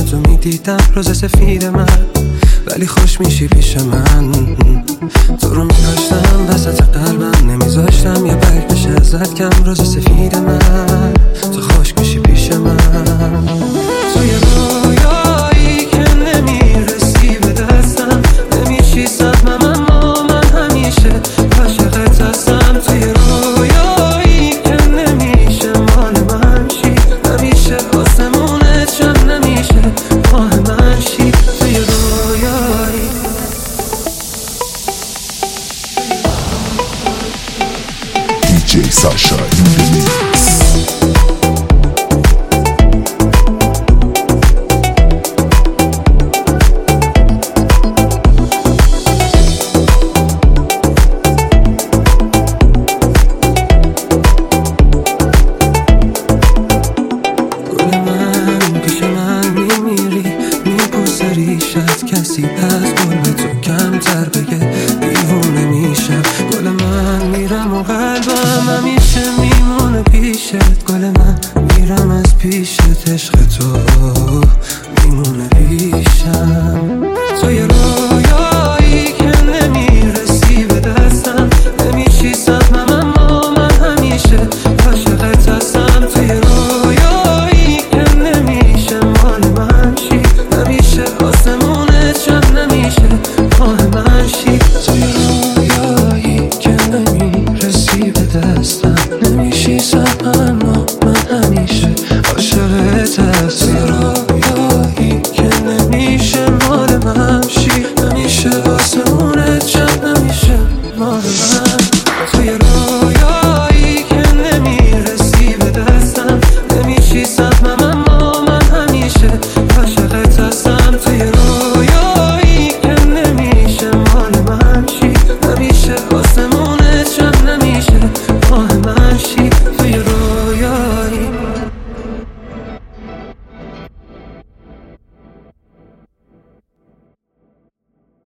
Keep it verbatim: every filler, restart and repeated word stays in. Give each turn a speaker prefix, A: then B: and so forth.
A: چشاتو میدیدم روز سفید من، ولی خوش میشی پیش من. تو رو میداشتم وسط قلبم، نمیذاشتم یه برگ بشه ازت کم. روز سفید من تو خوش میشی پیش من. توی رویایی که نمیرسی به دستم، نمیشی سهمم اما من همیشه عاشقت هستم. توی رویایی که نمیشه مال من شی، نمیشه آسمونت شم، نمیشه ماه من شی. توی رویایی
B: دی جی ساشا این ریمیکس.
A: کسی از گل به تو کمتر بگه دیوونه میشم. گل من میرم و قلبم همیشه میمونه پیشت. گل من میرم از پیشت، عشق تو میمونه پیشم. توی رویایی که نمیرسی به دستم، نمیشی سهمم اما من همیشه عاشقت هستم. توی رویایی که نمیشه مال من شی، نمیشه آسمون نمیشه ماه من شی. توی رویایی که نمیرسی به دستم، نمیشی سهمم اما من همیشه عاشقت هستم. توی رویایی که نمیشه مال من شی، نمیشه آسمون